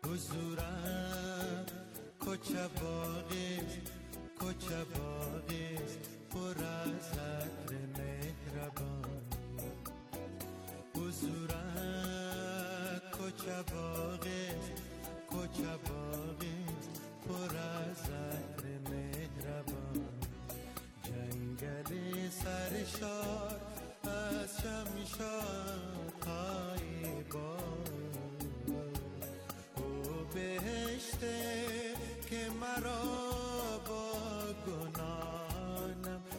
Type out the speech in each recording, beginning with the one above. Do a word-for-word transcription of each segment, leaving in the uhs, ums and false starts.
حضورم کوچه باغیست، کوچه باغیست پر از عطر مهربان. حضورم کوچه باغیست، کوچه باغیست پر از عطر مهربان. جنگل سرشار از شمشادهای باد، او بهشته که مرا با گناهانم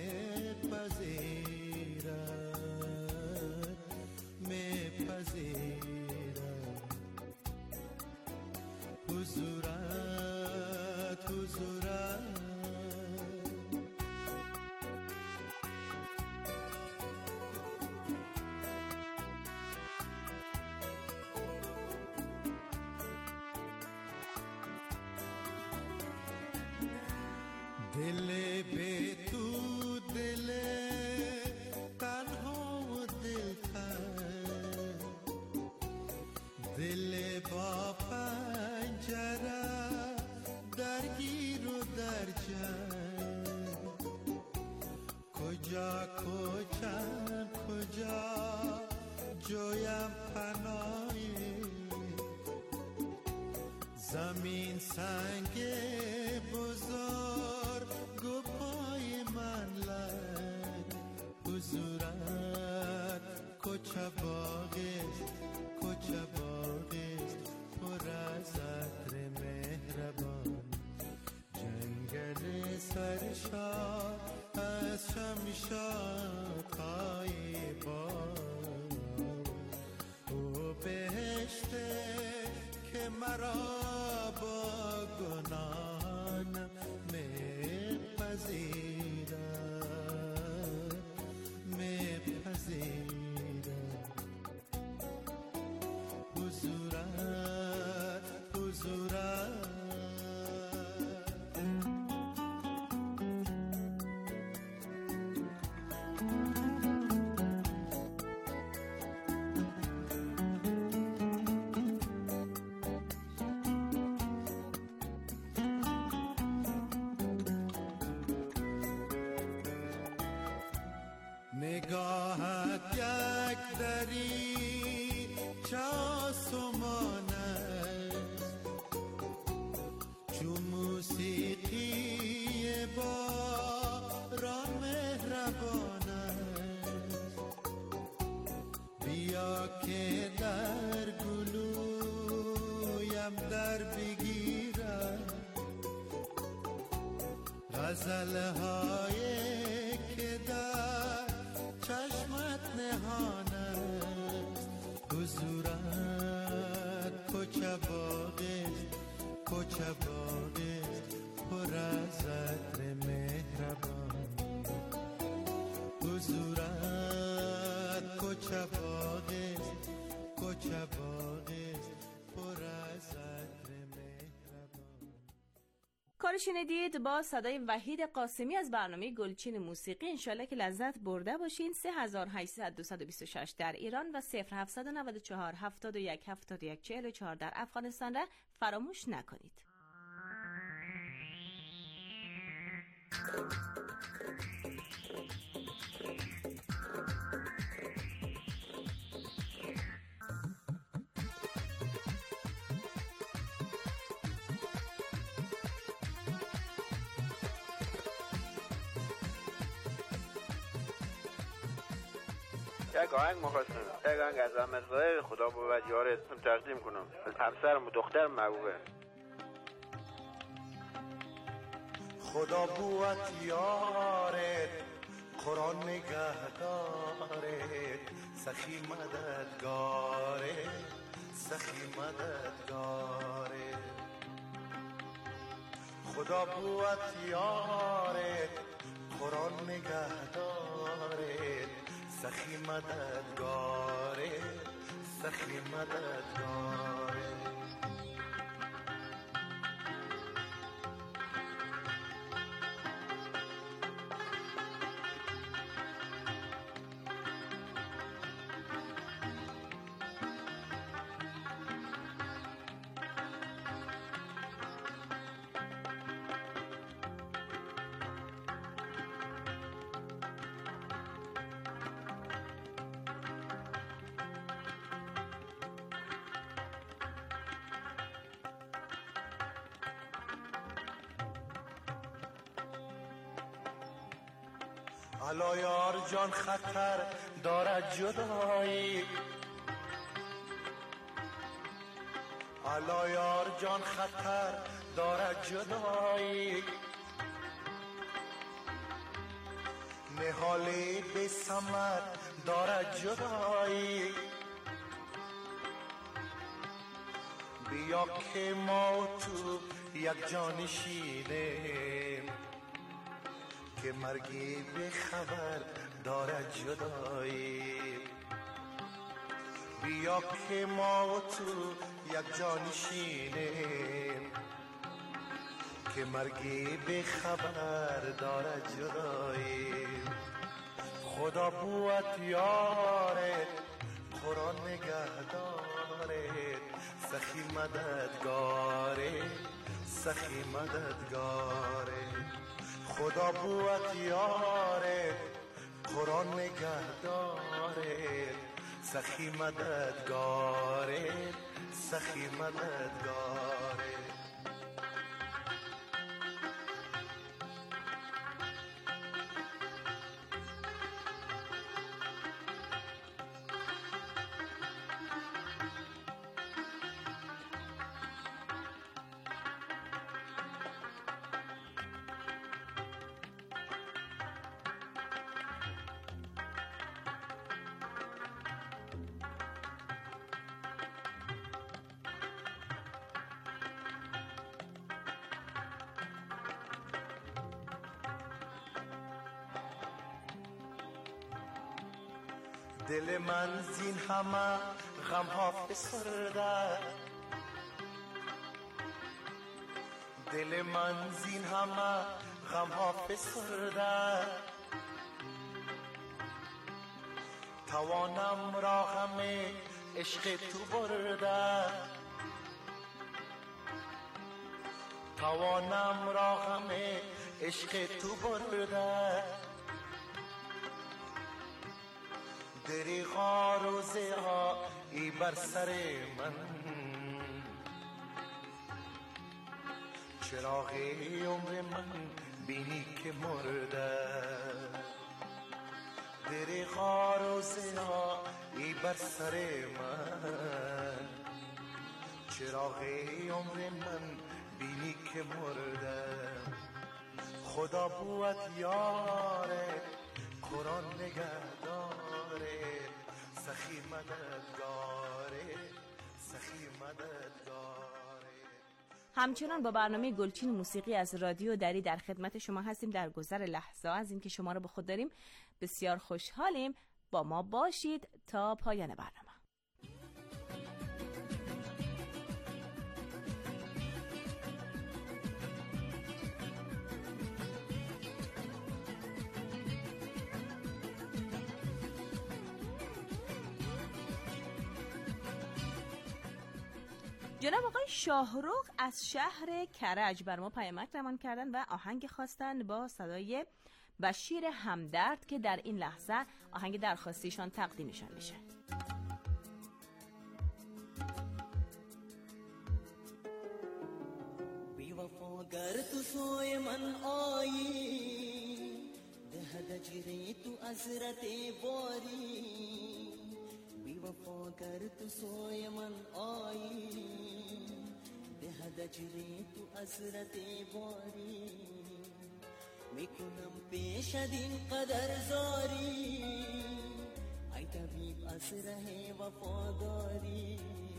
میپذیرد، میپذیرد. حضورت، حضورت دل بی تو، دل تنها و دلتر، دل با پنجره درگیر و در جنگ. کجا کجم کجا جویم پناهی، زمین سنگ بزرگ گو پای من لگ. حضورت کوچه باغیست، کوچه باغیست پر از عطر مهربان. جنگل سرشار از شمشادهای باد، او بهشته که مرا با گناهانم میپذیرد، میپذیرد. حضورت، حضورت نگاهت یک دریچه آسمان است، چون موسیقی باران مهربان است. بیا که در گلویم در بگیرد غزلهای که در چشمت نهان است. حضورت کوچه باغیست، کوچه باغیست پر از عطر مهربان. حضورت کوچه باغیست، کوچه باغیست پر از عطر مهربان. کار شنیدید با صدای وحید قاسمی از برنامه گلچین موسیقی. انشالله که لذت برده باشین. سه هزار و هشتصد دویست و بیست و شش در ایران و صفر هفتصد و نود و چهار هفتاد و یک هفتاد و یک چهل و چهار در افغانستان را فراموش نکنید. یک آهنگ مخواستم، یک آهنگ از احمد ظاهر خدا بود یارت تقدیم کنم. همسرم و دخترم محبوبه. خدا بود یارت، قرآن نگهدارت، سخی مددگارت، سخی مددگارت. خدا بود یارت، قرآن نگهدارت، سخی مددگارت، سخی مددگارت. الا یار جان خطر دارد جدایی، الا یار جان خطر دارد جدایی، نهالی بی ثمر دارد جدایی. بیا که ما و تو یک جانشینیم، که مرگی به خبر دارد جدایی. بیا که ما و تو یک جانشینیم، که مرگی به خبر دارد جدایی. خدا بوت یاره قرآن نگهداره، سخی مددگاره سخی مددگاره. خدا بوت یاره قرآن نگهداره، سخی مددگاره سخی مددگاره. دل من زین همه غم ها فسرده، دل من زین همه غم ها فسرده. توانم را غم عشق تو برده، توانم را غم عشق تو برده. دریغا روزه ها ای بر سر من، چراغ عمر من بینی که مرده. دریغا روزه ها ای بر سر من، چراغ عمر من بینی که مرده. خدا بوت یاره قرآن نگهداره، سخی مددگاره سخی مددگاره. همچنان با برنامه گلچین موسیقی از رادیو دری در خدمت شما هستیم. در گذر لحظه از اینکه شما رو به خود داریم بسیار خوشحالیم. با ما باشید تا پایان برنامه. جناب آقای شاهرخ از شهر کرج بر ما پیامک روان کردن و آهنگ خواستن با صدای بشیر همدرد که در این لحظه آهنگ درخواستیشان تقدیمشان میشه. بی وفا گر تو سوی من آیی، ده دجری تو ازرت باری. بی وفا گر تو سوی من آیی، ده دجری تو ازرت باری. میکنم پیش دین قدر زاری، ای طبیب از ره وفاداری.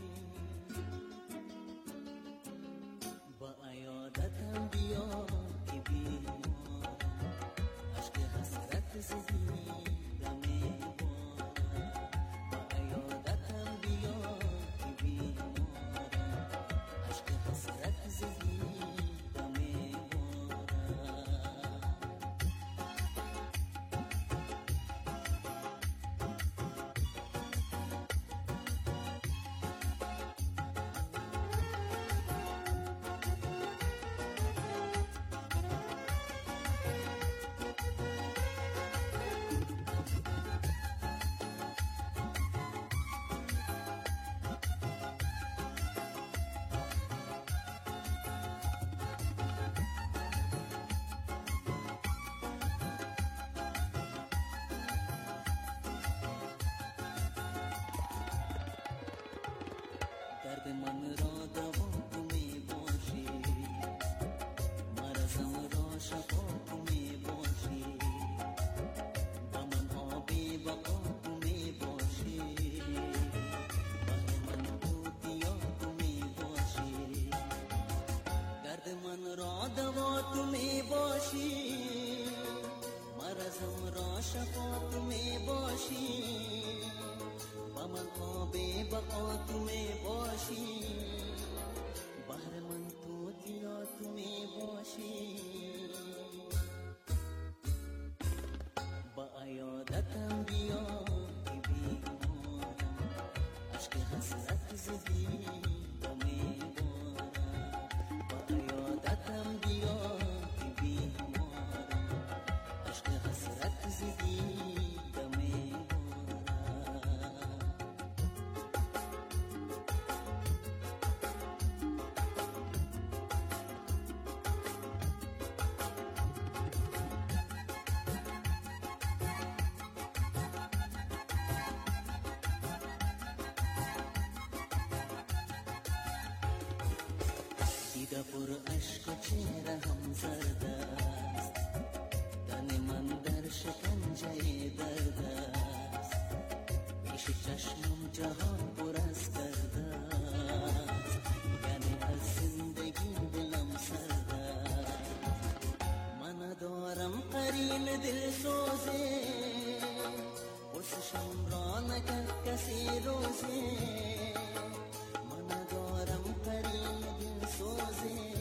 با عیادتم بیا که بیمار، عشق حسرت زدی دم بارم. با عیادتم بیا که بیمار، عشق حسرت زدی دم بارم. دعا تو می باشی، بهر من تو تیرا تو می باشی. با عیادتم بیا که بیمارم، عشق حسرت زدی و می بارم. با عیادتم بیا که بیمارم، عشق حسرت زدی و می بارم. دیده پر عشق و چهره هم زرد است، تن من در شکنجه درد است. پیش چشمم جهان پر از کرده است، یعنی از زندگی دلم سرد است. من دارم قرین دل سوزه، پرسشم را نکرد کسی روزه. من دارم قرین دل سوزه،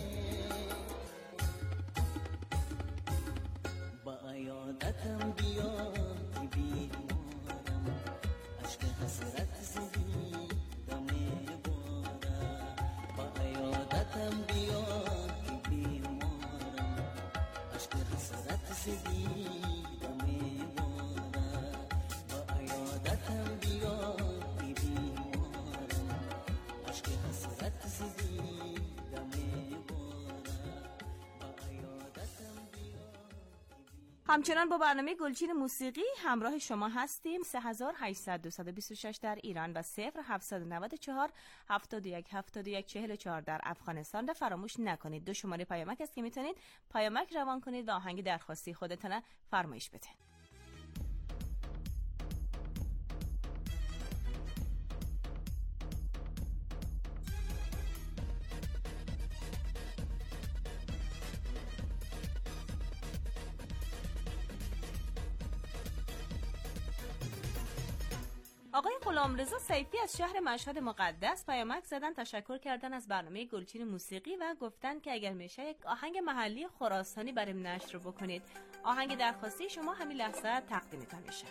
با عیادتم بیا که بیمارم، عشق حسرت زدی و می بارم. با عیادتم بیا که بیمارم، عشق حسرت زدی و می بارم. با عیادتم بیا که بیمارم، عشق حسرت زدی و می بارم. با عیادتم بیا. همچنان با برنامه گلچین موسیقی همراه شما هستیم. سه هزار و هشتصد دویست و بیست و شش در ایران و صفر هفتصد و نود و چهار هفتاد و یک هفتاد و یک چهل و چهار در افغانستان را فراموش نکنید. دو شماره پیامک است که میتونید پیامک روان کنید و آهنگ درخواستی خودتان فرمایش بدید. آقای غلامرضا سیفی از شهر مشهد مقدس پیامک زدن، تشکر کردن از برنامه گلچین موسیقی و گفتن که اگر میشه یک آهنگ محلی خراسانی برام نشر بکنید. آهنگ درخواستی شما همین لحظه تقدیمتان میشه.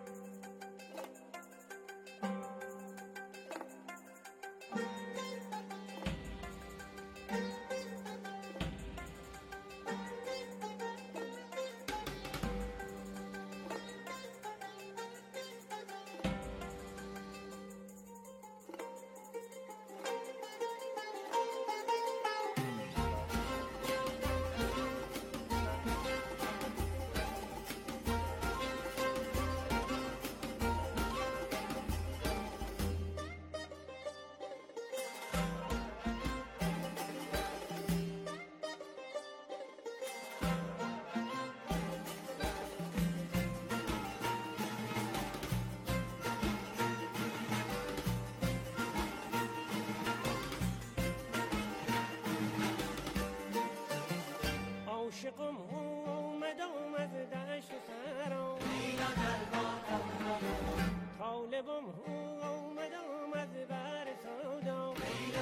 عاشقم اومد آمد دشت سرم، طالبم اومد آمد بر سودم.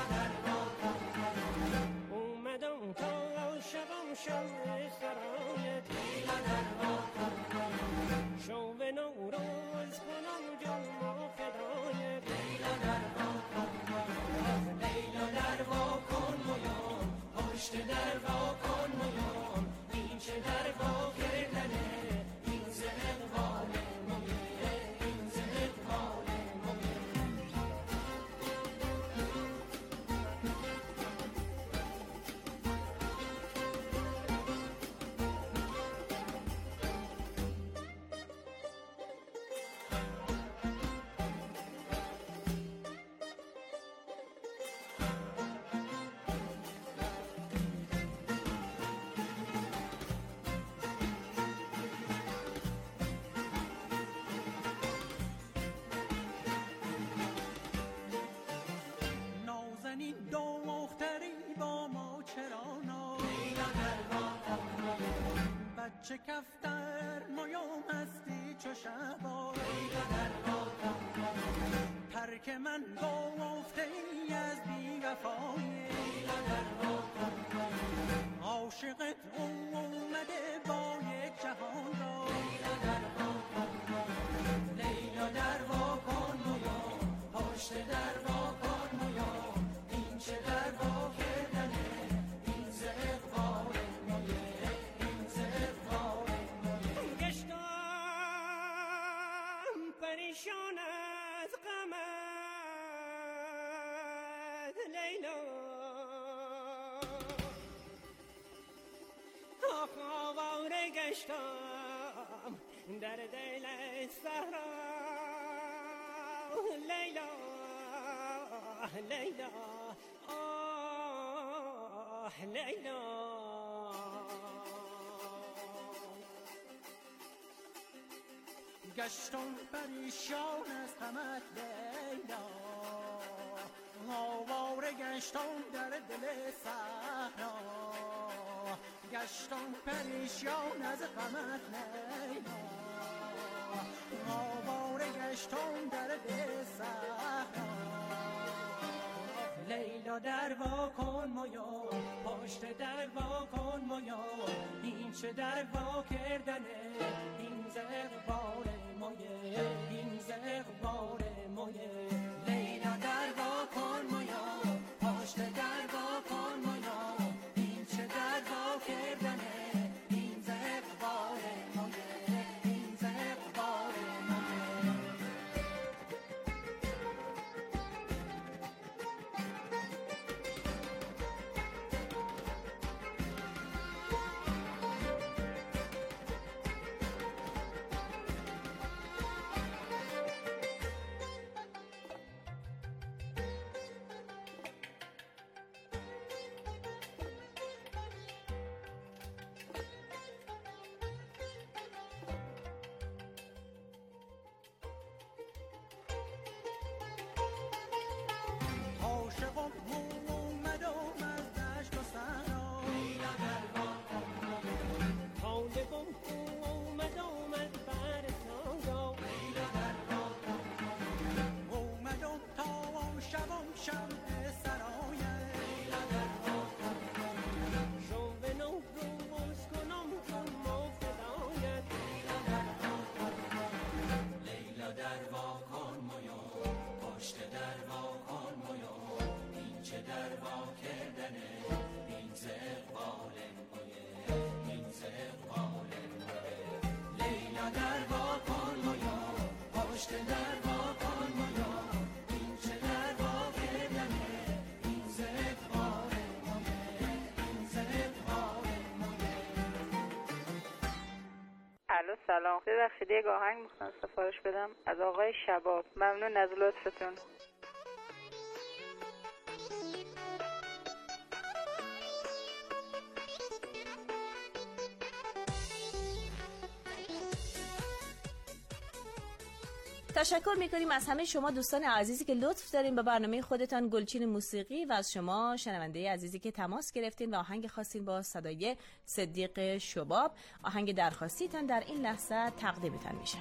اومدم تا شبم شب سرایت، شو به نوروز کنم جلم و فدایت. لیلا در وا کن مویان، پشت در وا کن مویان. این چه در وا کردنه، این زهد واله مویه، این زهد واله مویه. بچه کفتر مایا مستی چو شبا، پر ترک من گفته ای از بی وفایی لیلا در وا کن عاشقت اومده با یک جهان را لیلا در وا کن لیلا در وا کن مویا پشت در وا کن مویا این چه در وا کردنه این ز اقبال مویه این ز اقبال مویه گشتم پریشان از غمت لیلا آواره گشتم در دل صحرا لیلا لیلا آه لیلا گشتم پریشان از غمت لیلا آواره گشتم در دل صحرا گشتم پریشان از غمت لیلا آواره گشتم در دل صحرا لیلا در وا کن مویا پشت در وا کن مویا این چه در وا کردنه این ز اقبال مویه این ز اقبال مویه لیلا در وا کن مویا پشت در وا کن مویا این چه در وا کردنه این ز اقبال مویه این ز اقبال مویه عاشقم اومدم از دشت و صحرا لیلا در وا کن طالبم اومدم از بر سایا لیلا در وا کن اومدم تا شبم شمع سرایت لیلا در وا کن شب نو روز کنم چون مفتدایت لیلا در وا کن لیلا در وا کن مویا پشت در وا کن مویا این چه در وا کردنه این ز اقبال مویه این ز اقبال مویه لیلا در وا کن مویا پشت در وا کن مویا این چه در وا کردنه این ز اقبال مویه این ز اقبال مویه. الو سلام، ببخشید یک آهنگ میخوام سفارش بدم از آقای شباب. ممنون از لطفتون. تشکر میکنیم از همه شما دوستان عزیزی که لطف دارین به برنامه خودتان گلچین موسیقی و از شما شنونده عزیزی که تماس گرفتین و آهنگ خواستین با صدای صدیق شباب. آهنگ درخواستیتان در این لحظه تقدیمتان میشه.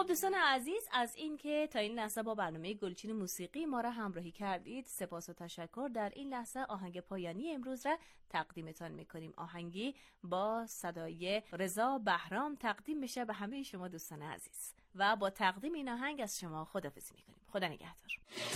خب دوستان عزیز، از این که تا این لحظه با برنامه گلچین موسیقی ما را همراهی کردید سپاس و تشکر. در این لحظه آهنگ پایانی امروز را تقدیمتان میکنیم. آهنگی با صدای رضا بهرام تقدیم میشه به همه شما دوستان عزیز و با تقدیم این آهنگ از شما خداحافظی میکنیم. خدا نگهدار.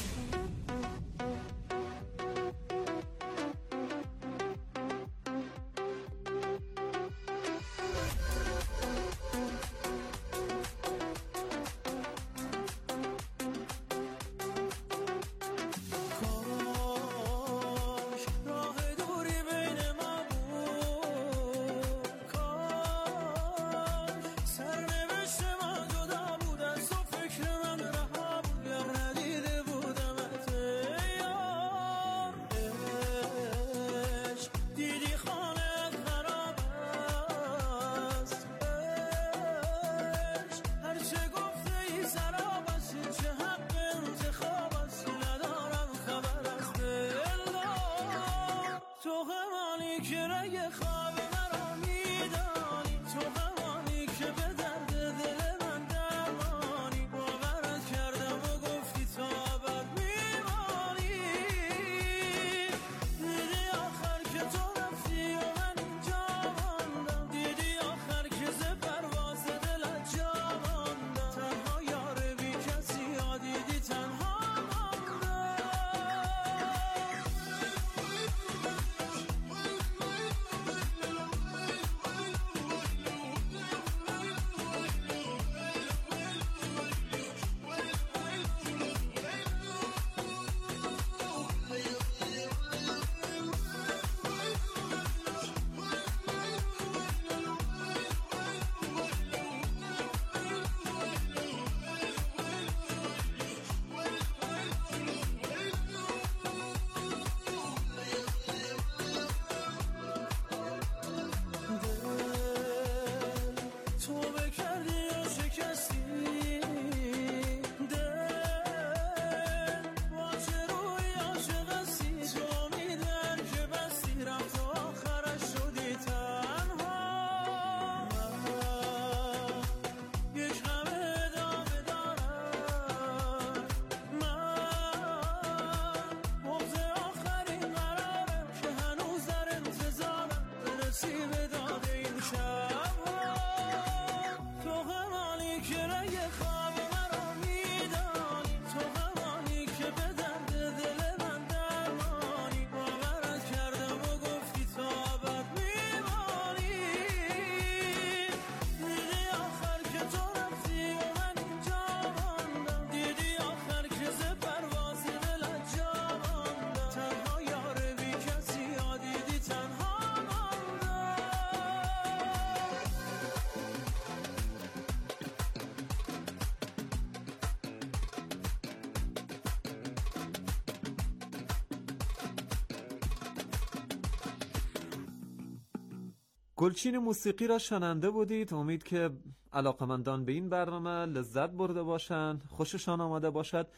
گلچین موسیقی را شنونده بودید. امید که علاقمندان به این برنامه لذت برده باشند، خوششان آمده باشد.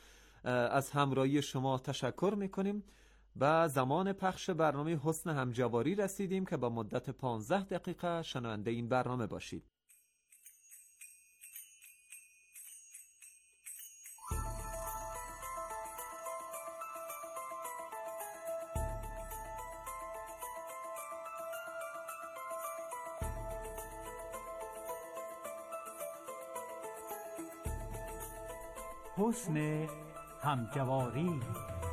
از همراهی شما تشکر میکنیم. و زمان پخش برنامه حسن همجواری رسیدیم که با مدت پانزده دقیقه شنونده این برنامه باشید. حسن همجواری.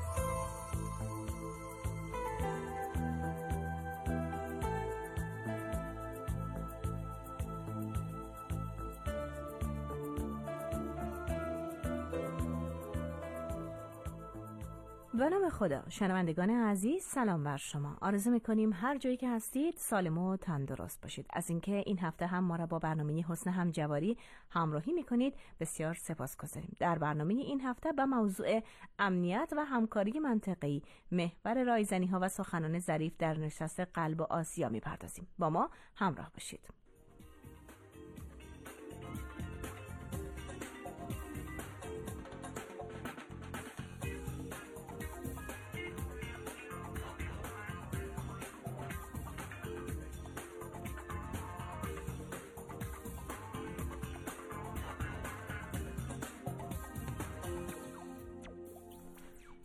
به نام خدا. شنوندگان عزیز سلام بر شما. آرزو میکنیم هر جایی که هستید سالم و تندرست باشید. از اینکه این هفته هم ما را با برنامه حسن همجواری همراهی میکنید بسیار سپاسگزاریم. در برنامه این هفته به موضوع امنیت و همکاری منطقه‌ای، محور رایزنی‌ها و سخنان ظریف در نشست قلب آسیا میپردازیم. با ما همراه باشید.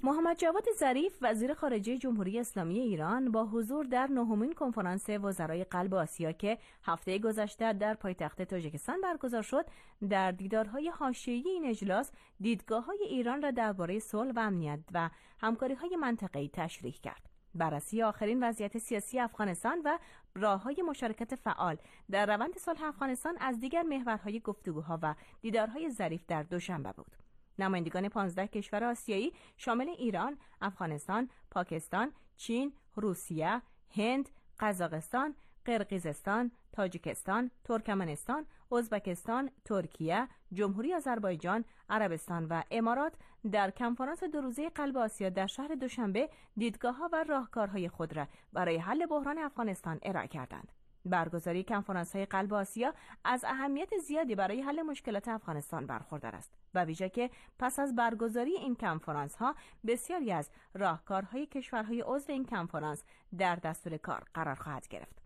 محمد جواد ظریف وزیر خارجه جمهوری اسلامی ایران با حضور در نهمین کنفرانس وزرای قلب آسیا که هفته گذشته در پایتخت تاجیکستان برگزار شد، در دیدارهای حاشیه‌ای این اجلاس دیدگاه‌های ایران را درباره صلح و امنیت و همکاری‌های منطقه‌ای تشریح کرد. بررسی آخرین وضعیت سیاسی افغانستان و راه‌های مشارکت فعال در روند صلح افغانستان از دیگر محورهای گفتگوها و دیدارهای ظریف در دوشنبه بود. نمایندگان پانزده کشور آسیایی شامل ایران، افغانستان، پاکستان، چین، روسیه، هند، قزاقستان، قرقیزستان، تاجیکستان، ترکمنستان، ازبکستان، ترکیه، جمهوری آذربایجان، عربستان و امارات در کنفرانس دو روزه قلب آسیا در شهر دوشنبه دیدگاه‌ها و راهکارهای خود را برای حل بحران افغانستان ارائه کردند. برگزاری کنفرانس‌های قلب آسیا از اهمیت زیادی برای حل مشکلات افغانستان برخوردار است و ویژه که پس از برگزاری این کنفرانس‌ها بسیاری از راهکارهای کشورهای عضو این کنفرانس در دستور کار قرار خواهد گرفت.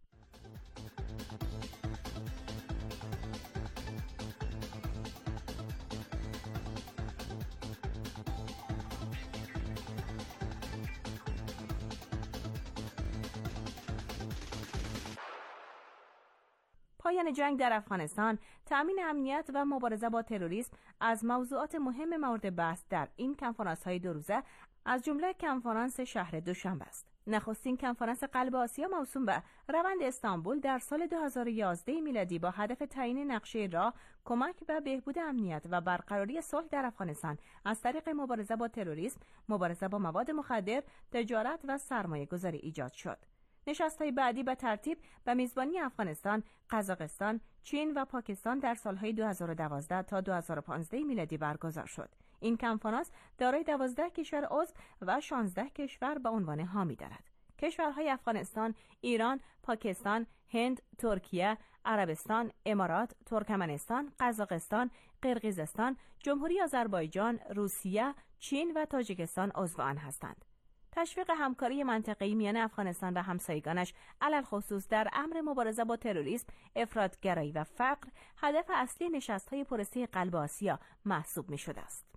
پایان جنگ در افغانستان، تأمین امنیت و مبارزه با تروریسم از موضوعات مهم مورد بحث در این کنفرانس‌های دو روزه از جمله کنفرانس شهر دوشنبه است. نخستین کنفرانس قلب آسیا موسوم به روند استانبول در سال دو هزار و یازده میلادی با هدف تعیین نقشه راه کمک به بهبود امنیت و برقراری صلح در افغانستان از طریق مبارزه با تروریسم، مبارزه با مواد مخدر، تجارت و سرمایه‌گذاری ایجاد شد. نشست‌های بعدی به ترتیب به میزبانی افغانستان، قزاقستان، چین و پاکستان در سالهای دو هزار و دوازده تا دو هزار و پانزده میلادی برگزار شد. این کنفرانس دارای دوازده کشور عضو و شانزده کشور به عنوان حامی دارد. کشورهای افغانستان، ایران، پاکستان، هند، ترکیه، عربستان، امارات، ترکمنستان، قزاقستان، قرقیزستان، جمهوری آذربایجان، روسیه، چین و تاجیکستان عضو آن هستند. تشویق همکاری منطقه‌ای میان افغانستان و همسایگانش علل خصوص در امر مبارزه با تروریسم، افراط‌گرایی و فقر هدف اصلی نشست‌های پرسه قلب آسیا محسوب می‌شده است.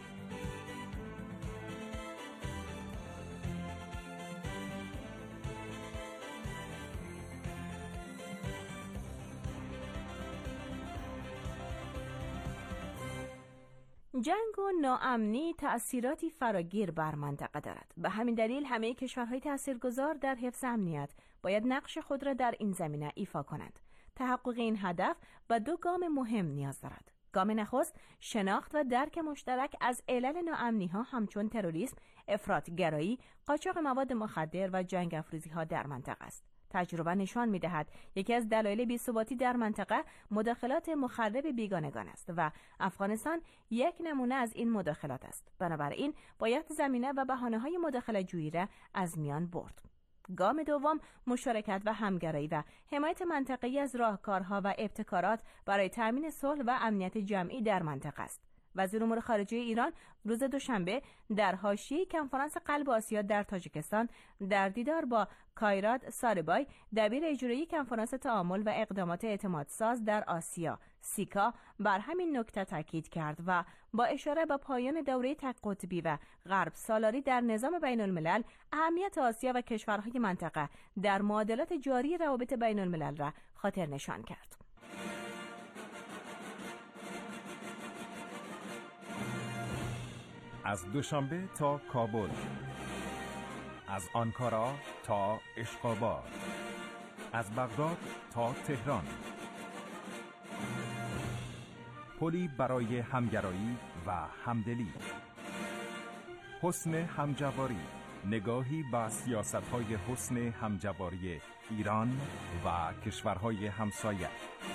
جنگ و ناامنی تأثیراتی فراگیر بر منطقه دارد. به همین دلیل همه کشورهای تأثیرگذار در حفظ امنیت باید نقش خود را در این زمینه ایفا کنند. تحقق این هدف به دو گام مهم نیاز دارد. گام نخست شناخت و درک مشترک از علل ناامنی‌ها همچون تروریسم، افراط‌گرایی، قاچاق مواد مخدر و جنگ افروزی‌ها در منطقه است. تجربه نشان می‌دهد یکی از دلایل بی‌ثباتی در منطقه مداخلات مخرب بیگانگان است و افغانستان یک نمونه از این مداخلات است. بنابراین باید زمینه و بهانه‌های مداخله جویی را از میان برد. گام دوم مشارکت و همگرایی و حمایت منطقه‌ای از راهکارها و ابتکارات برای تأمین صلح و امنیت جمعی در منطقه است. وزیر امور خارجه ایران روز دوشنبه در حاشیه کنفرانس قلب آسیا در تاجیکستان در دیدار با کایرات ساربای، دبیر اجرایی کنفرانس تعامل و اقدامات اعتمادساز در آسیا سیکا، بر همین نکته تاکید کرد و با اشاره به پایان دوره تک قطبی و غرب سالاری در نظام بین الملل، اهمیت آسیا و کشورهای منطقه در معادلات جاری روابط بین الملل را خاطر نشان کرد. از دوشنبه تا کابل، از آنکارا تا اشخاباد، از بغداد تا تهران، پلی برای همگرایی و همدلی، حسن همجواری، نگاهی به سیاست‌های حسن همجواری ایران و کشورهای همسایه.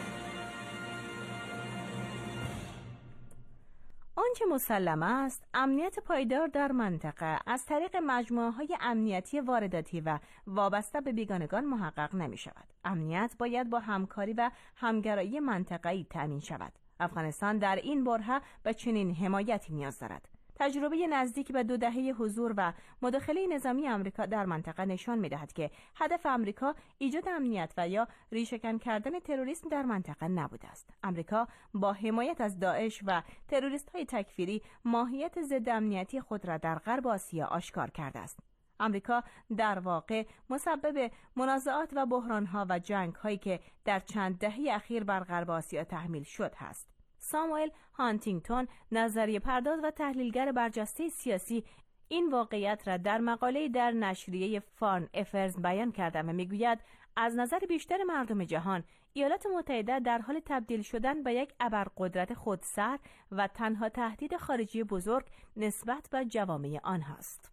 آنچه مسلم است، امنیت پایدار در منطقه از طریق مجموعه‌های امنیتی وارداتی و وابسته به بیگانگان محقق نمی شود. امنیت باید با همکاری و همگرایی منطقه‌ای تأمین شود. افغانستان در این برهه به چنین حمایتی نیاز دارد. تجربه نزدیک به دو دهه حضور و مداخله نظامی آمریکا در منطقه نشان می‌دهد که هدف آمریکا ایجاد امنیت و یا ریشه‌کن کردن تروریسم در منطقه نبوده است. آمریکا با حمایت از داعش و تروریست‌های تکفیری ماهیت ضد امنیتی خود را در غرب آسیا آشکار کرده است. آمریکا در واقع مسبب منازعات و بحران‌ها و جنگ‌هایی که در چند دهه اخیر بر غرب آسیا تحمیل شد است. ساموئل هانتینگتون، نظریه پرداز و تحلیلگر برجسته سیاسی، این واقعیت را در مقاله در نشریه فارن افرز بیان کرده و میگوید از نظر بیشتر مردم جهان ایالات متحده در حال تبدیل شدن به یک ابرقدرت خودسر و تنها تهدید خارجی بزرگ نسبت به جوامع آنهاست.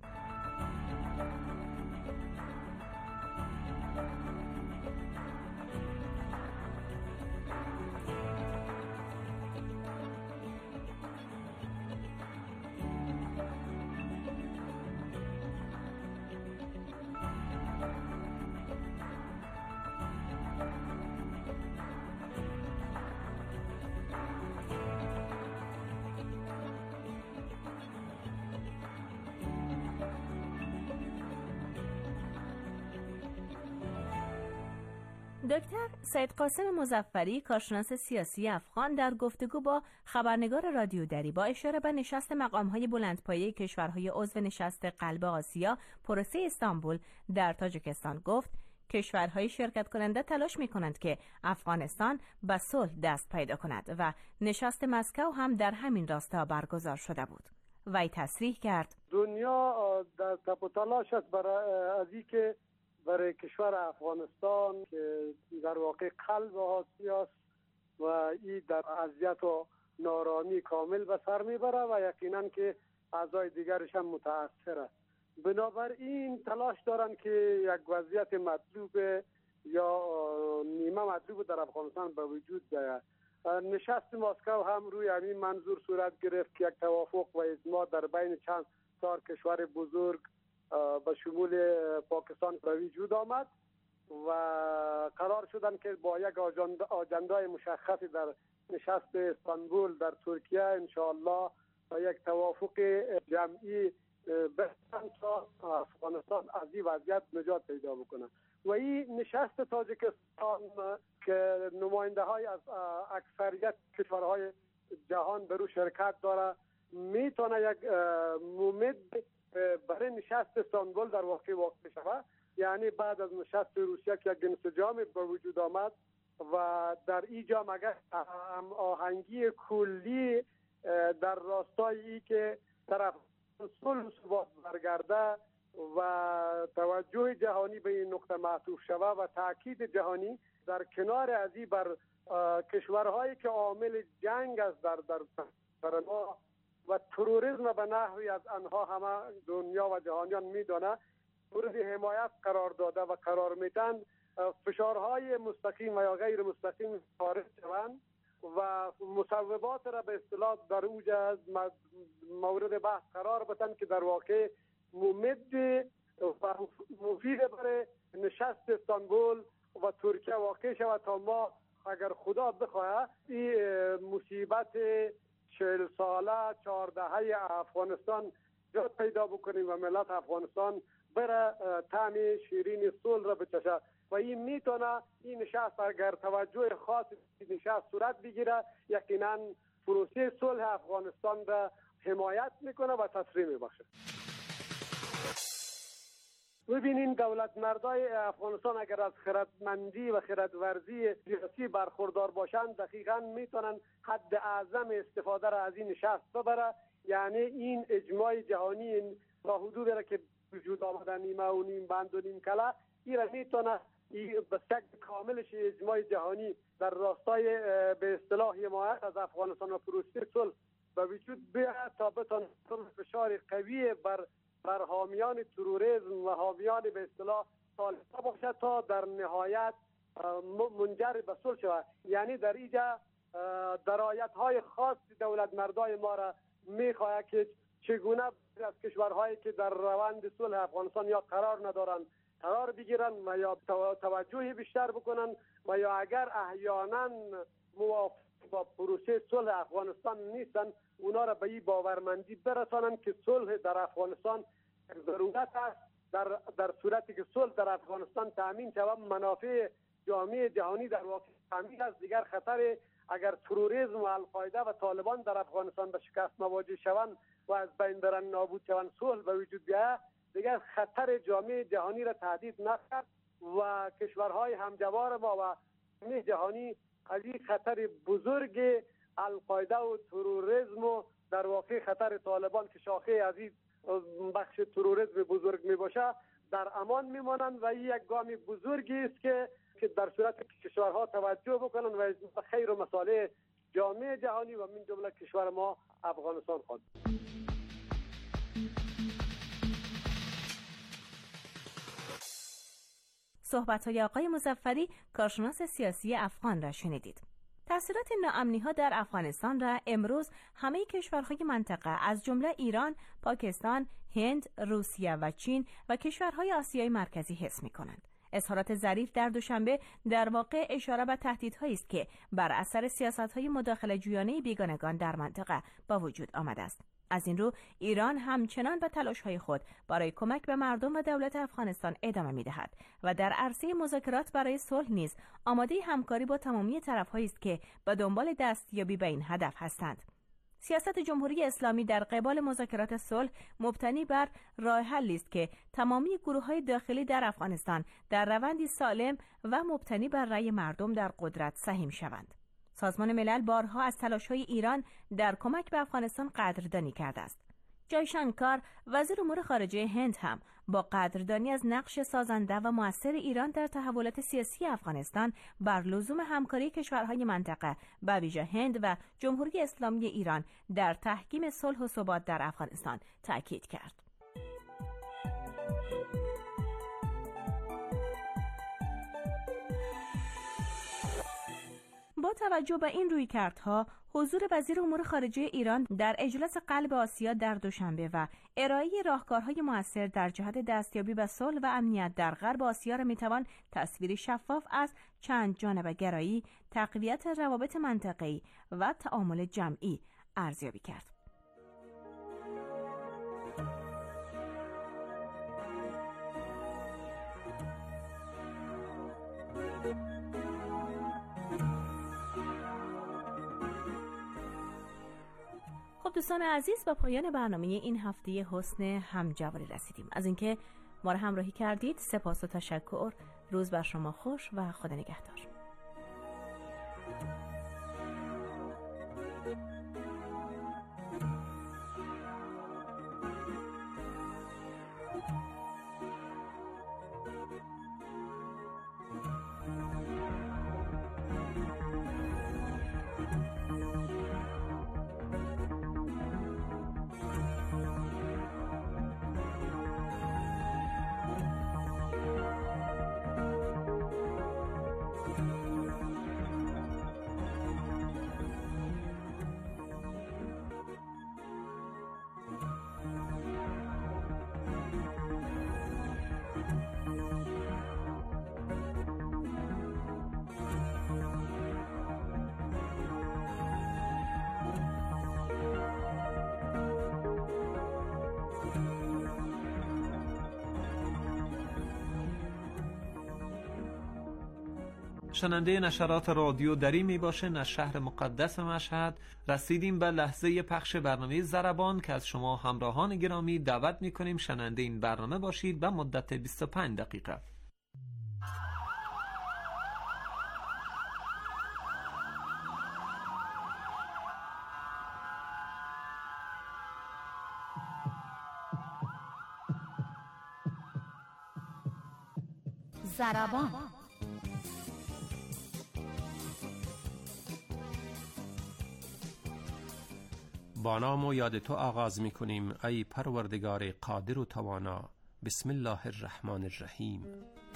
دکتر سید قاسم مظفری، کارشناس سیاسی افغان، در گفتگو با خبرنگار رادیو دری با اشاره به نشست مقام‌های بلندپایه کشورهای عضو نشست قلب آسیا پروسه استانبول در تاجیکستان گفت کشورهای شرکت کننده تلاش می‌کنند که افغانستان به صلح دست پیدا کند و نشست مسکو هم در همین راستا برگزار شده بود. وی تصریح کرد دنیا در تپ و تلاش است برای از اینکه برای کشور افغانستان که در واقع قلب آسیا است و این در اذیت و نارامی کامل به سر میبره و یقینا که اعضای دیگرش هم متاثر است. بنابراین تلاش دارن که یک وضعیت مطلوب یا نیمه مطلوب در افغانستان به وجود بیاید. نشست مسکو هم روی همین منظور صورت گرفت که یک توافق و اجماع در بین چند چهار کشور بزرگ به شمول پاکستان به وجود آمد و قرار شدن که با یک آجندای مشخصی در نشست استانبول در ترکیه انشاءالله با یک توافق جمعی بسن تا افغانستان از این وضعیت نجات پیدا بکنه. و این نشست تاجیکستان که نماینده های از اکثریت کشورهای جهان به رو شرکت داره میتونه یک مومد برای نشست استانبول در واقع واقع شود. یعنی بعد از نشست روسیه که یک انسجام به وجود آمد و در اینجا مگر آهنگی کلی در راستای ای که طرف صلح ثبات برگرده و توجه جهانی به این نقطه معطوف شود و تاکید جهانی در کنار از این بر کشورهایی که عامل جنگ است در در در ما و تروریسم به نحوی از آنها همه دنیا و جهانیان میدانه مورد حمایت قرار داده و قرار میدن فشارهای مستقیم و یا غیر مستقیم وارد شوند و مصوبات را به اصطلاح در اوج از مورد بحث قرار بدن که در واقع ممد و مفید برای نشست استانبول و ترکیه واقع شود تا ما اگر خدا بخواه این مصیبت چهل ساله چهاردهه افغانستان جات پیدا بکنیم و ملت افغانستان بره طعم شیرین صلح را بچشه و این میتونه این نشست اگر توجه خاص نشست صورت بگیره یقینا پروسه صلح افغانستان را حمایت میکنه و تسریع میبخشه. ببینین دولت مردای افغانستان اگر از خردمندی و خردورزی سیاسی برخوردار باشند دقیقاً میتونن حد اعظم استفاده را از این نشست ببره. یعنی این اجماع جهانی تا حدودی را که وجود آمده نیمه و نیم بند و نیم کله این را میتونه به شکل کاملش اجماع جهانی در راستای به اصطلاح حمایت از افغانستان و پروسه صلح به وجود بیاید تا بتونه فشار قوی بر بر حامیان تروریسم و حامیان به اصطلاح طالبان باشد تا در نهایت منجر به صلح شود. یعنی در اینجا درایت های خاص دولت مردای ما را میخواهد که چگونه از کشورهایی که در روند صلح افغانستان یا قرار ندارن قرار بگیرن و یا توجه بیشتر بکنن و یا اگر احیانا موافق با پروسه صلح افغانستان نیستن اونا را به این باورمندی برسانند که صلح در افغانستان ضرورت است. در در صورتی که صلح در افغانستان تامین شود منافع جامعه جهانی در واقع تامین است. دیگر خطر اگر تروریسم و القاعده و طالبان در افغانستان به شکست مواجه شوند و از بین برن نابود شوند صلح به وجود بیاید دیگر خطر جامعه جهانی را تهدید نکرد و کشورهای همجوار ما و جامعه جهانی از این خطر بزرگ القاعده و تروریسم و در واقع خطر طالبان که شاخه از این بخش تروریسم بزرگ می باشه در امان میمانند و این یک گام بزرگی است که که در صورت که کشورها توجه بکنند و خیر و مصالح جامعه جهانی و من جمله کشور ما افغانستان خواهد. صحبت‌های آقای مظفری کارشناس سیاسی افغان را شنیدید. تأثیرات ناامنی‌ها در افغانستان را امروز همه کشورهای منطقه از جمله ایران، پاکستان، هند، روسیه و چین و کشورهای آسیای مرکزی حس می‌کنند. اظهارات ظریف در دوشنبه در واقع اشاره به تهدیدهایی است که بر اثر سیاست‌های مداخله جویانه بیگانگان در منطقه با وجود آمده است. از این رو ایران همچنان به تلاش‌های خود برای کمک به مردم و دولت افغانستان ادامه می‌دهد و در عرصه مذاکرات برای صلح نیز آماده همکاری با تمامی طرف‌هایی است که به دنبال دستیابی به این هدف هستند. سیاست جمهوری اسلامی در قبال مذاکرات صلح مبتنی بر راه حلی است که تمامی گروه‌های داخلی در افغانستان در روندی سالم و مبتنی بر رأی مردم در قدرت سهیم شوند. سازمان ملل بارها از تلاش‌های ایران در کمک به افغانستان قدردانی کرده است. جای شانکار وزیر امور خارجه هند هم با قدردانی از نقش سازنده و مؤثر ایران در تحولات سیاسی افغانستان بر لزوم همکاری کشورهای منطقه به ویژه هند و جمهوری اسلامی ایران در تحکیم صلح و ثبات در افغانستان تاکید کرد. با توجه به این رویکردها، حضور وزیر امور خارجه ایران در اجلاس قلب آسیا در دوشنبه و ارائه راهکارهای مؤثر در جهت دستیابی به صلح و امنیت در غرب آسیا را میتوان تصویری شفاف از چند جانبه گرایی، تقویت روابط منطقه‌ای و تعامل جمعی ارزیابی کرد. دوستان عزیز، به پایان برنامه این هفته حسن همجواری رسیدیم. از اینکه ما را همراهی کردید سپاس و تشکر. روز بر شما خوش و خدا نگهدار. شنونده نشرات رادیو دری می باشین از شهر مقدس مشهد. رسیدیم به لحظه پخش برنامه ضربان که از شما همراهان گرامی دعوت می کنیم شنونده این برنامه باشید به مدت بیست و پنج دقیقه. ضربان. با نام و یاد تو آغاز می کنیم ای پروردگار قادر و توانا. بسم الله الرحمن الرحیم.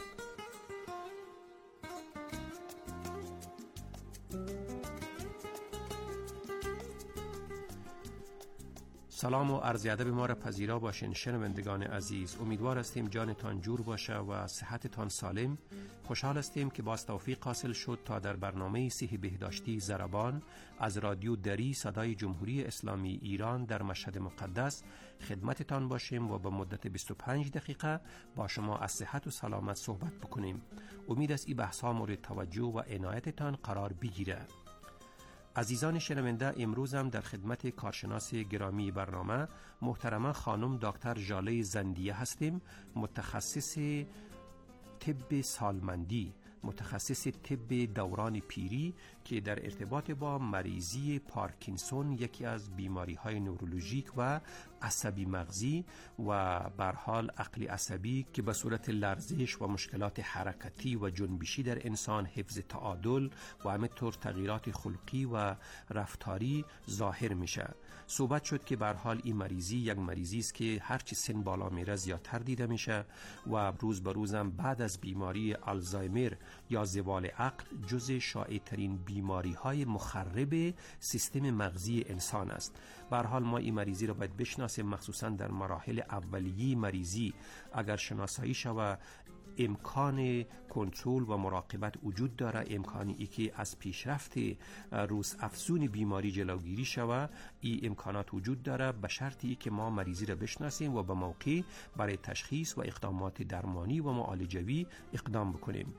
سلام و عرض ادب ما را پذیرا باشین شنوندگان عزیز. امیدوار هستیم جانتان جور باشه و صحتتان سالم. خوشحال هستیم که باز توفیق حاصل شد تا در برنامه صحی بهداشتی ضربان از رادیو دری صدای جمهوری اسلامی ایران در مشهد مقدس خدمتتان باشیم و به مدت بیست و پنج دقیقه با شما از صحت و سلامت صحبت بکنیم. امید است این بحث ها مورد توجه و عنایتتان قرار بگیره. عزیزان شنونده، امروز هم در خدمت کارشناس گرامی برنامه محترمه خانم دکتر ژاله زندیه هستیم، متخصص طب سالمندی، متخصص طب دوران پیری که در ارتباط با مریضی پارکینسون، یکی از بیماری های نورولوژیک و عصبی مغزی و برحال عقلی عصبی که به صورت لرزش و مشکلات حرکتی و جنبشی در انسان، حفظ تعادل و همینطور تغییرات خلقی و رفتاری ظاهر میشه. صحبت شد که برحال این مریضی یک مریضی است که هرچی سن بالا میره زیادتر دیده میشه و روز به روزم بعد از بیماری آلزایمر یا زوال عقل جز شایع ترین بیماری های مخرب سیستم مغزی انسان است. به هر حال ما این مریضی را باید بشناسیم، مخصوصا در مراحل اولیه مریضی اگر شناسایی شود امکان کنترل و مراقبت وجود داره، امکانی ای که از پیشرفت روز افزون بیماری جلوگیری شود، این امکانات وجود داره به شرطی که ما مریضی را بشناسیم و به موقع برای تشخیص و اقدامات درمانی و معالجوی اقدام بکنیم.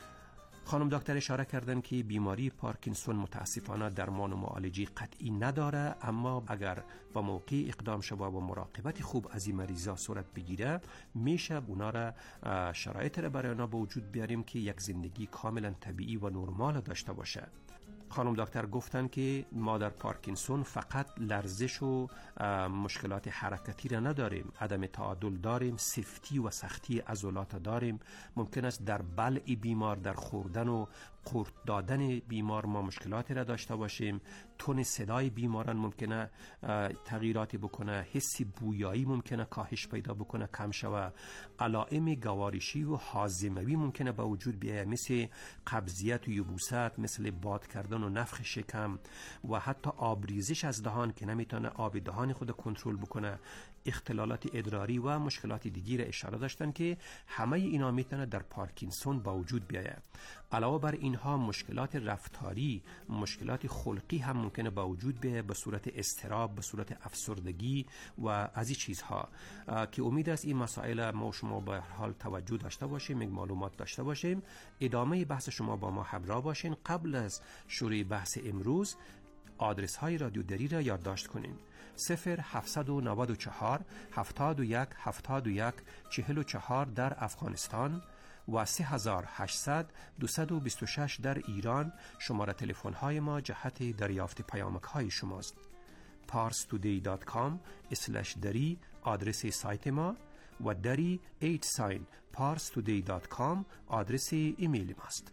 خانم دکتر اشاره کردن که بیماری پارکینسون متاسفانه درمان و معالجه قطعی نداره، اما اگر با موقع اقدام شود و مراقبت خوب از این مریضا صورت بگیره میشه اونا را شرایط را برای اونا به وجود بیاریم که یک زندگی کاملا طبیعی و نرمال داشته باشه. خانم دکتر گفتن که ما در پارکینسون فقط لرزش و مشکلات حرکتی را نداریم، عدم تعادل داریم، سفتی و سختی عضلات داریم. ممکن است در بلع بیمار، در خوردن و قورت دادن بیمار ما مشکلاتی را داشته باشیم. تون صدای بیماران ممکنه تغییراتی بکنه، حس بویایی ممکنه کاهش پیدا بکنه، کم شوه. علائم گوارشی و هاضموی ممکنه به وجود بیاید، مثل قبضیت و یبوست، مثل باد کردن و نفخ شکم و حتی آبریزش از دهان که نمیتونه آب دهان خود کنترل بکنه. اختلالات ادراری و مشکلات دیگی را اشاره داشتن که همه اینا میتونه در پارکینسون با وجود بیاید. علاوه بر اینها مشکلات رفتاری، مشکلات خلقی هم ممکنه با وجود بیاید به صورت اضطراب، به صورت افسردگی و از این چیزها که امید است این مسائل ما و شما به حال توجه داشته باشیم، یک معلومات داشته باشیم. ادامه بحث شما با ما همراه باشین. قبل از شروع بحث امروز آدرس های رادیو دری را یادداشت کنین: صفر هفتصد و نود و چهار هفتاد و یک هفتاد و یک چهل و چهار در افغانستان و سه هزار و هشتصد دویست و بیست و شش در ایران. شماره تلفن های ما جهت دریافت پیامک های شماست. پارس تودی دات کام اسلش دری آدرس سایت ما و دری ایت ساین پارس تودی دات کام آدرس ایمیل ماست.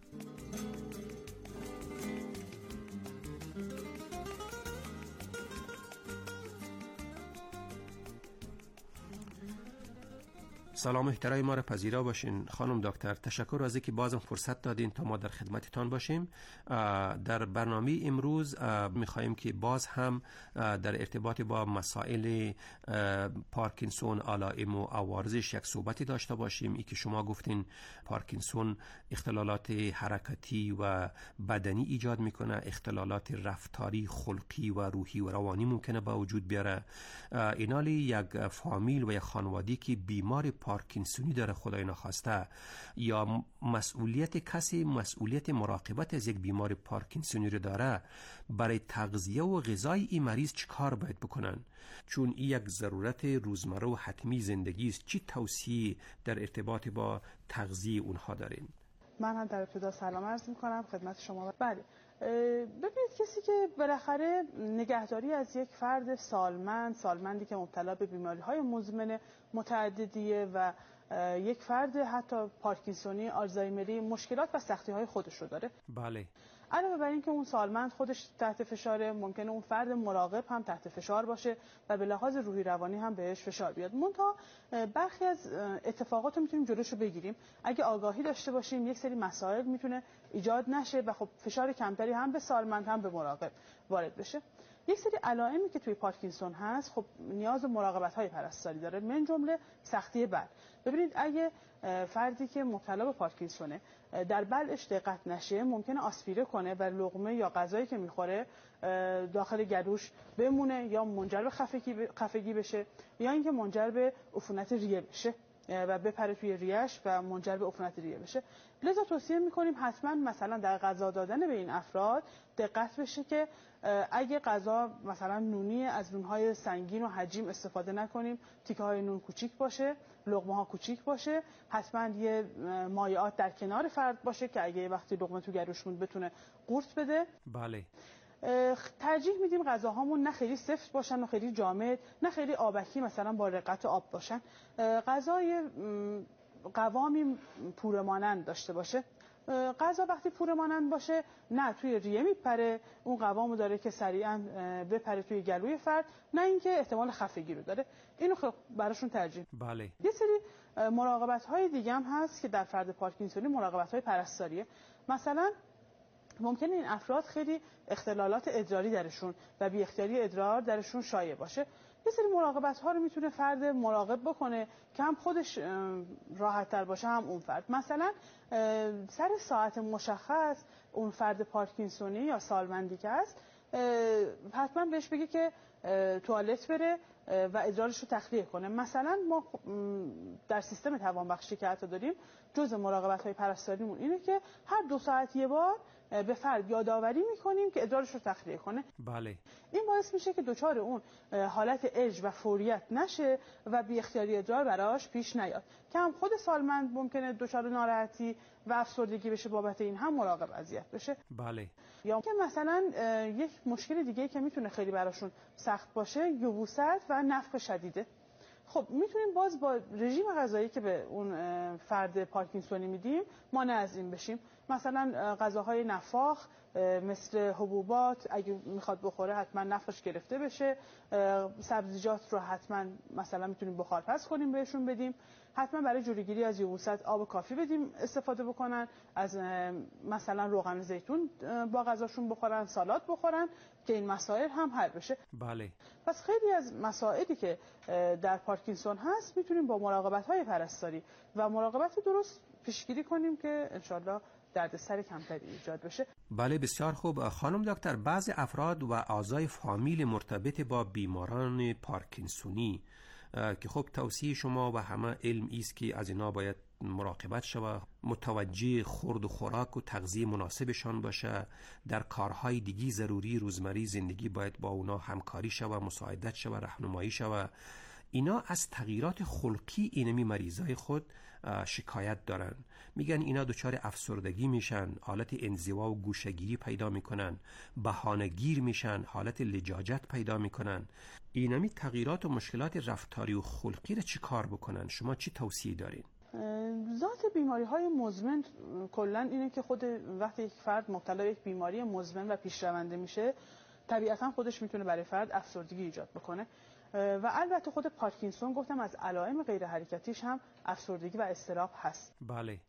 سلام احترام ما را پذیرا باشین. خانم دکتر تشکر از اینکه بازم فرصت دادین تا ما در خدمتتان باشیم. در برنامه امروز میخواهیم که باز هم در ارتباط با مسائل پارکینسون، علائم و عوارضش یک صحبتی داشته باشیم. ای که شما گفتین پارکینسون اختلالات حرکتی و بدنی ایجاد میکنه، اختلالات رفتاری، خلقی و روحی و روانی ممکنه با وجود بیاره. اینالی یک فامیل و یک خانوادی که بیمار پارکینسونی داره خدای نخواسته، یا مسئولیت کسی مسئولیت مراقبت از یک بیمار پارکینسونی رو داره، برای تغذیه و غذای این مریض چی کار باید بکنن؟ چون این یک ضرورت روزمره و حتمی زندگی است. چی توصیه در ارتباط با تغذیه اونها دارین؟ من هم در ابتدا سلام عرض میکنم خدمت شما. بله، ببینید کسی که بالاخره نگهداری از یک فرد سالمند، سالمندی که مبتلا به بیماری‌های مزمن متعددیه و یک فرد حتی پارکینسونی، آلزایمری، مشکلات و سختی‌های خودش رو داره. بله. علاوه بر اینکه اون سالمند خودش تحت فشاره، ممکنه اون فرد مراقب هم تحت فشار باشه و به لحاظ روحی روانی هم بهش فشار بیاد. منتها برخی از اتفاقات رو میتونیم جلوشو بگیریم اگه آگاهی داشته باشیم. یک سری مسائل میتونه ایجاد نشه و خب فشار کمتری هم به سالمند هم به مراقب وارد بشه. یک سری علائمی که توی پارکینسون هست خب نیاز به مراقبت‌های پرستاری داره، من جمله سختی بل. ببینید اگه فردی که مبتلا به پارکینسونه در بلعش دقت نشه ممکنه آسپیره کنه و لقمه یا غذایی که میخوره داخل گلوش بمونه یا منجر به خفگی خفگی بشه یا اینکه منجر به عفونت ریه بشه و بپره توی ریه‌اش و منجر به عفونت ریه بشه. لذا توصیه میکنیم حتما مثلا در غذا دادن به این افراد دقت بشه که اگه غذا مثلا نونی از نونهای سنگین و حجیم استفاده نکنیم، تیکه های نون کوچیک باشه، لقمه ها کوچیک باشه، حتما یه مایعات در کنار فرد باشه که اگه وقتی لقمه تو گلوش موند بتونه قورت بده. بله. ترجیح میدیم غذاهامون نه خیلی سفت باشن و خیلی جامد، نه خیلی آبکی مثلا با رقت آب باشن. غذای قوامی پوره مانند داشته باشه. غذا وقتی پوره مانند باشه نه توی ریه میپره، اون قوامو داره که سریعا بپره توی گلوی فرد، نه اینکه احتمال خفگی رو داره. اینو خب براشون ترجیح. بله. یه سری مراقبت های دیگه هم هست که در فرد پارکینسونی مراقبت های پرستاریه. مثلا ممکنه این افراد خیلی اختلالات ادراری درشون و بی اختیاری ادرار درشون شایع باشه. یه سری مراقبت ها رو میتونه فرد مراقب بکنه که هم خودش راحت تر باشه هم اون فرد. مثلا سر ساعت مشخص اون فرد پارکینسونی یا سالمندی که هست حتما بهش بگه که توالت بره و ادرارش رو تخلیه کنه. مثلا ما در سیستم توانبخشی که حتی داریم جز مراقبت های پرستاریمون اینه که هر دو ساعت یه بار به فرد یادآوری میکنیم که ادرارش رو تخلیه کنه. بله. این باعث میشه که دچار اون حالت عجز و فوریت نشه و بی اختیاری ادرار براش پیش نیاد که هم خود سالمند ممکنه دچار ناراحتی و افسردگی بشه بابت این، هم مراقب اذیت بشه. بله. یا که مثلا یک مشکل دیگه که میتونه خیلی براشون سخت باشه یبوست و نفخ شدیده. خب میتونیم باز با رژیم غذایی که به اون فرد پارکینسونی میدیم مانع از این بشیم. مثلا غذاهای نفاخ مثل حبوبات اگه میخواد بخوره حتما نفخش گرفته بشه. سبزیجات رو حتما مثلا میتونیم بخارپز کنیم بهشون بدیم. حتما برای جلوگیری از یبوست آب کافی بدیم استفاده بکنن. از مثلا روغن زیتون با غذاشون بخورن، سالاد بخورن که این مسائل هم حل بشه. بله. پس خیلی از مسائلی که در پارکینسون هست میتونیم با مراقبت‌های پرستاری و مراقبت درست پیشگیری کنیم که انشالله دردسر کمتری ایجاد بشه. بله بسیار خوب. خانم دکتر، بعض افراد و اعضای فامیل مرتبط با بیماران پارکینسونی که خب توصیه شما و همه علم است که از اینا باید مراقبت شود، متوجه خورد و خوراک و تغذیه مناسبشان باشه، در کارهای دیگی ضروری روزمره زندگی باید با اونا همکاری شود، مساعدت شود، راهنمایی شود. اینا از تغییرات خلقی اینمی مریضای خود شکایت دارن. میگن اینا دچار افسردگی میشن، حالت انزوا و گوشه‌گیری پیدا میکنن، بهانه‌گیر میشن، حالت لجاجت پیدا میکنن. اینمی تغییرات و مشکلات رفتاری و خلقی رو چی کار بکنن؟ شما چی توصیه دارین؟ ذات بیماری های مزمن کلا اینه که خود وقتی یک فرد مبتلا به یک بیماری مزمن و پیشرونده میشه طبیعتا خودش میتونه برای فرد افسردگی ایجاد بکنه و البته خود پارکینسون گفتم از علائم غیر حرکتیش هم افسردگی و اضطراب هست. بله.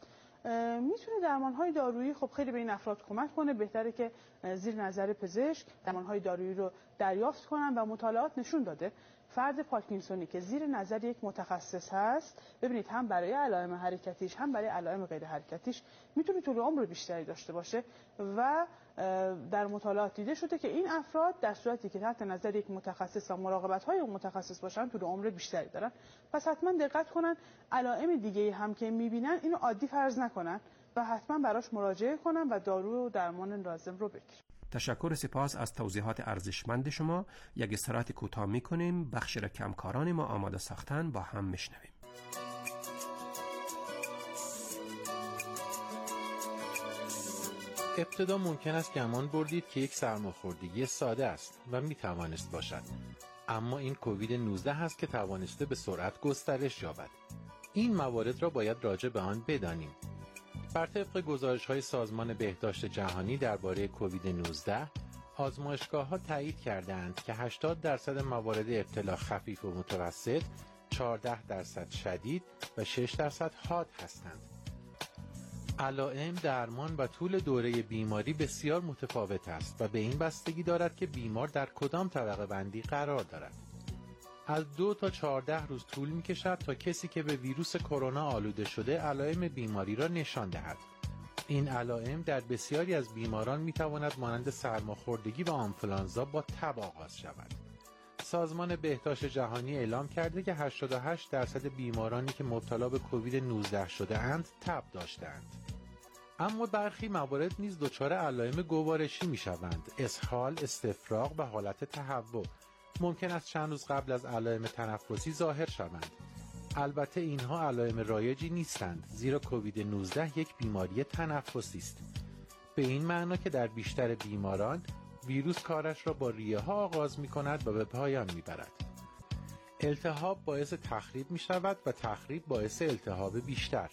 میتونه درمانهای دارویی خب خیلی به این افراد کمک کنه. بهتره که زیر نظر پزشک درمانهای دارویی رو دریافت کنن و مطالعات نشون داده فرد پارکینسونی که زیر نظر یک متخصص هست، ببینید هم برای علائم حرکتیش هم برای علائم غیر حرکتیش میتونه طول عمر بیشتری داشته باشه و در مطالعات دیده شده که این افراد در صورتی که تحت نظر یک متخصص و مراقبت‌های اون متخصص باشن طول عمر بیشتری دارن. پس حتما دقت کنن علائم دیگه هم که میبینن اینو عادی فرض نکنن و حتما براش مراجعه کنن و دارو و درمان لازم رو بگیرن. تشکر، سپاس از توضیحات ارزشمند شما. یک استراحت کوتاه میکنیم، بخش را کمکاران ما آماده ساختن با هم میشنویم. ابتدا ممکن است گمان بردید که یک سرماخوردگی ساده است و میتوانست باشد، اما این کووید نوزده هست که توانسته به سرعت گسترش یابد. این موارد را باید راجع به آن بدانیم. بر طبق گزارش‌های سازمان بهداشت جهانی درباره کووید نوزده، آزمایشگاه‌ها تایید کردند که هشتاد درصد موارد ابتلا خفیف و متوسط، چهارده درصد شدید و شش درصد حاد هستند. علائم، درمان و طول دوره بیماری بسیار متفاوت است و به این بستگی دارد که بیمار در کدام طبقه بندی قرار دارد. از دو تا چهارده روز طول می کشد تا کسی که به ویروس کرونا آلوده شده علائم بیماری را نشان دهد. این علائم در بسیاری از بیماران میتواند مانند سرماخوردگی و آنفولانزا با تب آغاز شود. سازمان بهداشت جهانی اعلام کرده که هشتاد و هشت درصد بیمارانی که مبتلا به کووید نوزده شده اند تب داشتند. اما برخی موارد نیز دچار علائم گوارشی میشوند: اسهال، استفراغ و حالت تهوع. ممکن است چند روز قبل از علائم تنفسی ظاهر شوند. البته اینها علائم رایجی نیستند، زیرا کووید نوزده یک بیماری تنفسی است. به این معنا که در بیشتر بیماران ویروس کارش را با ریه ها آغاز می کند و به پایان می برد. التهاب باعث تخریب می شود و تخریب باعث التهاب بیشتر.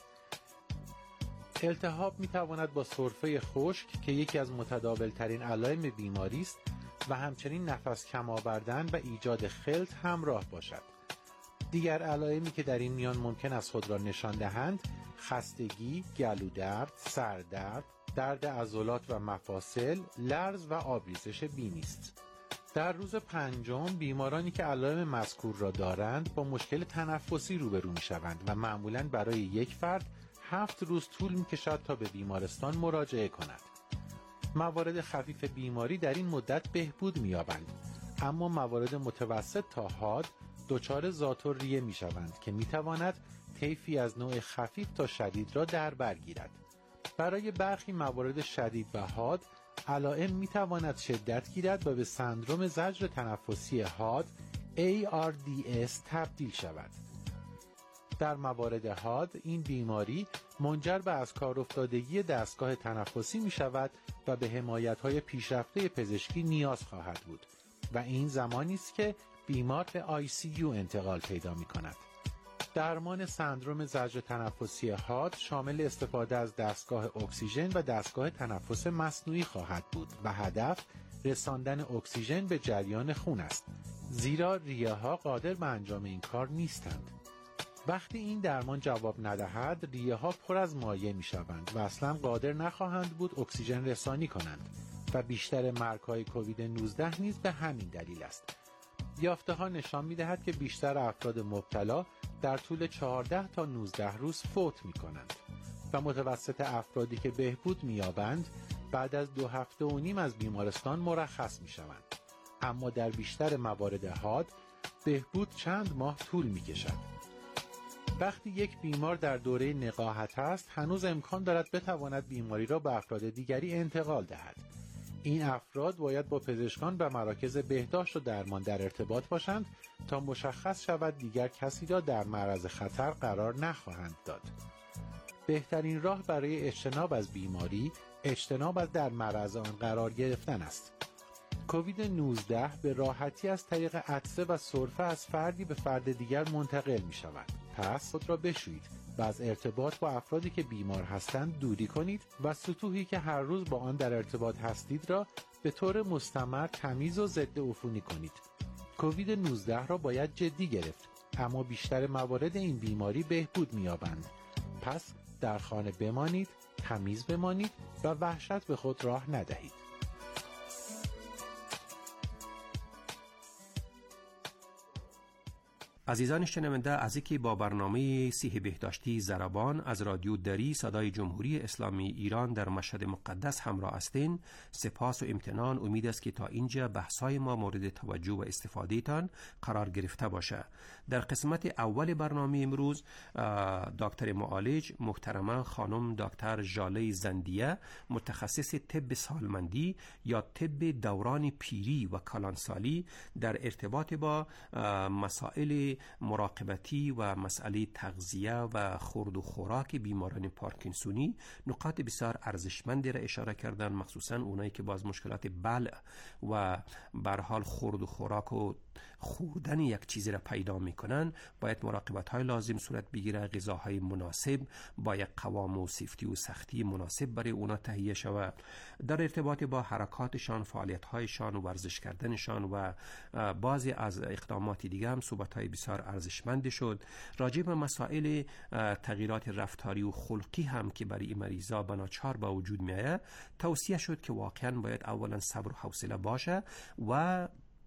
التهاب می تواند با سرفه خشک که یکی از متداول ترین علائم بیماری است و همچنین نفس کم آوردن و ایجاد خلط همراه باشد. دیگر علائمی که در این میان ممکن است خود را نشان دهند: خستگی، گلودرد، سردرد، درد عضلات و مفاصل، لرز و آبریزش بینی است. در روز پنجم بیمارانی که علائم مذکور را دارند با مشکل تنفسی روبرو می‌شوند و معمولاً برای یک فرد هفت روز طول می‌کشد تا به بیمارستان مراجعه کند. موارد خفیف بیماری در این مدت بهبود می‌یابند، اما موارد متوسط تا حاد دچار ذات‌الریه می‌شوند که می‌تواند طیفی از نوع خفیف تا شدید را در بر گیرد. برای برخی موارد شدید و حاد علائم می‌تواند شدت گیرد و به سندرم زجر تنفسی حاد ای آر دی اس تبدیل شود. در موارد حاد این بیماری منجر به از کار افتادگی دستگاه تنفسی می‌شود و به حمایت‌های پیشرفته پزشکی نیاز خواهد بود و این زمانی است که بیمار به آی سی یو انتقال پیدا می‌کند. درمان سندرم زجر تنفسی حاد شامل استفاده از دستگاه اکسیژن و دستگاه تنفس مصنوعی خواهد بود و هدف رساندن اکسیژن به جریان خون است، زیرا ریه ها قادر به انجام این کار نیستند. وقتی این درمان جواب ندهد، ریه ها پر از مایع می شوند و اصلا قادر نخواهند بود اکسیژن رسانی کنند و بیشتر مرگ های کووید نوزده نیز به همین دلیل است. یافته ها نشان می دهد که بیشتر افراد مبتلا در طول چهارده تا نوزده روز فوت می کنند و متوسط افرادی که بهبود می یابند بعد از دو هفته و نیم از بیمارستان مرخص می شوند. اما در بیشتر موارد حاد بهبود چند ماه طول می کشد. وقتی یک بیمار در دوره نقاهت است، هنوز امکان دارد بتواند بیماری را به افراد دیگری انتقال دهد. این افراد باید با پزشکان و مراکز بهداشت و درمان در ارتباط باشند تا مشخص شود دیگر کسی را در معرض خطر قرار نخواهند داد. بهترین راه برای اجتناب از بیماری، اجتناب از در معرض آن قرار گرفتن است. کووید نوزده به راحتی از طریق عطسه و سرفه از فردی به فرد دیگر منتقل می شود. پس خود را بشویید و از ارتباط با افرادی که بیمار هستند دوری کنید و سطوحی که هر روز با آن در ارتباط هستید را به طور مستمر تمیز و ضد عفونی کنید. کووید نوزده را باید جدی گرفت، اما بیشتر موارد این بیماری بهبود می‌یابند. پس در خانه بمانید، تمیز بمانید و وحشت به خود راه ندهید. عزیزان شنونده، از اینکه با برنامه صحت بهداشتی ضربان از رادیو دری صدای جمهوری اسلامی ایران در مشهد مقدس همراه هستین، سپاس و امتنان. امید است که تا اینجا بحث‌های ما مورد توجه و استفاده تان قرار گرفته باشه. در قسمت اول برنامه امروز دکتر معالج محترمه خانم دکتر ژاله زندیه، متخصص طب سالمندی یا طب دوران پیری و کلانسالی، در ارتباط با مسائل مراقبتی و مسئله تغذیه و خورد و خوراک بیماران پارکینسونی نقاط بسیار ارزشمندی را اشاره کردن، مخصوصا اونایی که باز مشکلات بلع و به هر حال خورد و خوراک و خوردن یک چیزی را پیدا میکنن. باید مراقبت های لازم صورت بگیره، غذاهای مناسب با یک قوام و سیفتی و سختی مناسب برای اونا تهیه شود. در ارتباط با حرکاتشان، فعالیت هایشان و ورزش کردنشان و بعضی از اقدامات دیگه هم صحبت های بسیار ارزشمند شد. راجع به مسائل تغییرات رفتاری و خلقی هم که برای این مریضا بناچار با وجود میآید، توصیه شد که واقعا باید اولا صبر و حوصله باشه و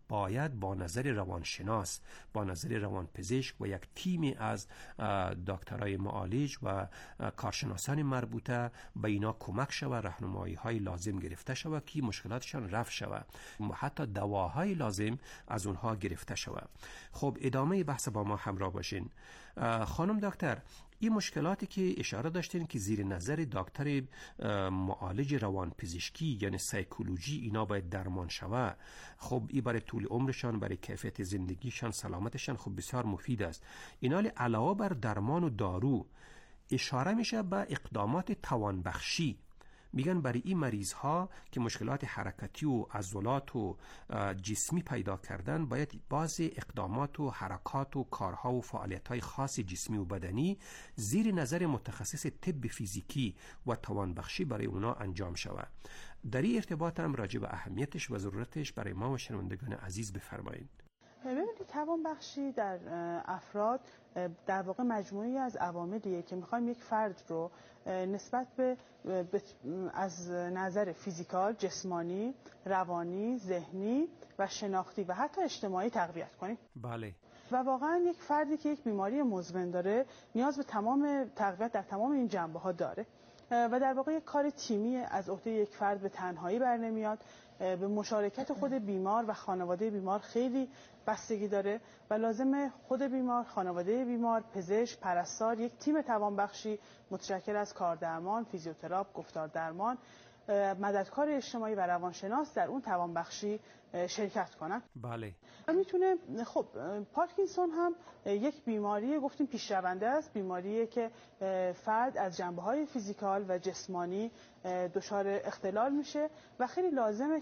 باید با نظر روانشناس، با نظر روانپزشک و یک تیم از دکترای معالج و کارشناسان مربوطه به اینا کمک شود، راهنمایی های لازم گرفته شود که مشکلاتشان رفع شود، حتی دواهای لازم از اونها گرفته شود. خب ادامه بحث با ما همراه باشین. خانم دکتر، این مشکلاتی که اشاره داشتین که زیر نظر دکتر معالج روانپزشکی یعنی سایکولوژی اینا باید درمان شود، خب این برای طول عمرشان، برای کیفیت زندگیشان، سلامتشان خب بسیار مفید است. اینا علاوه بر درمان و دارو اشاره میشه به اقدامات توانبخشی. میگن برای این مریض ها که مشکلات حرکتی و عضلات و جسمی پیدا کردن باید بعض اقدامات و حرکات و کارها و فعالیت های خاص جسمی و بدنی زیر نظر متخصص طب فیزیکی و توانبخشی برای اونا انجام شود. در این ارتباط هم راجع به اهمیتش و ضرورتش برای ما و شنوندگان عزیز بفرمایید. ببینید توانبخشی در افراد در واقع مجموعی از عواملیه که میخوایم یک فرد رو نسبت به از نظر فیزیکال، جسمانی، روانی، ذهنی و شناختی و حتی اجتماعی تقویت کنیم. بله. و واقعا یک فردی که یک بیماری مزمن داره نیاز به تمام تقویت در تمام این جنبه‌ها داره و در واقع یک کار تیمی از عهده یک فرد به تنهایی بر نمیاد. به مشارکت خود بیمار و خانواده بیمار خیلی بستگی داره و لازمه خود بیمار، خانواده بیمار، پزشک، پرستار، یک تیم توانبخشی متشکل از کاردرمان، فیزیوتراپ، گفتار درمان، مددکار اجتماعی و روانشناس در اون توانبخشی شرکت کنن. بله. و میتونه خب پارکینسون هم یک بیماری گفتیم پیشرونده است، بیماریه که فرد از جنبه‌های فیزیکال و جسمانی دچار اختلال میشه و خیلی لازمه